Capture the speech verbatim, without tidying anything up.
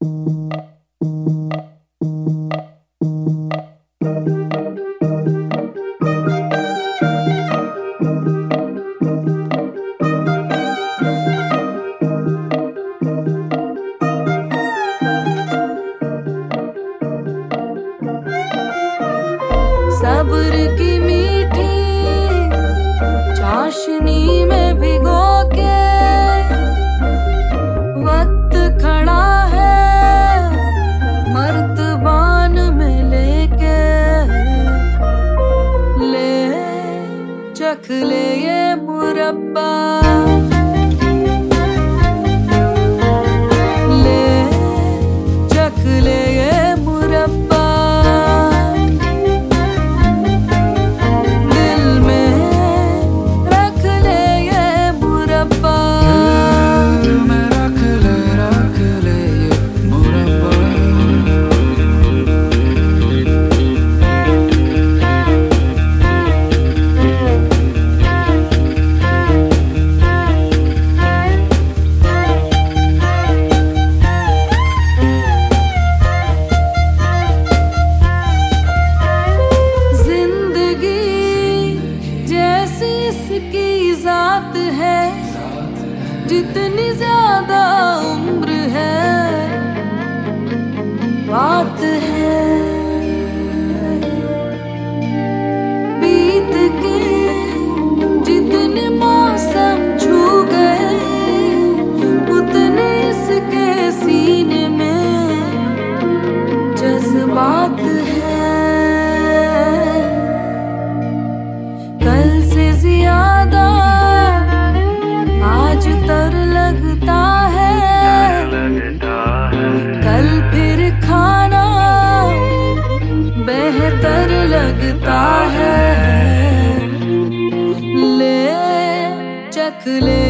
सब्र की मीठी चाशनी में भिगो के वक्त खड़ा है मर्तबान में लेके, ले चख ले ये मुरब्बा, ले चख ले ये मुरब्बा, इसकी जात है जितनी ज्यादा उम्र है बात है, बीत के जितने मौसम छू गए उतने इसके सीने में जज्बात है। कल से ज्यादा आज तर लगता है, कल फिर खाना बेहतर लगता है, ले चख ले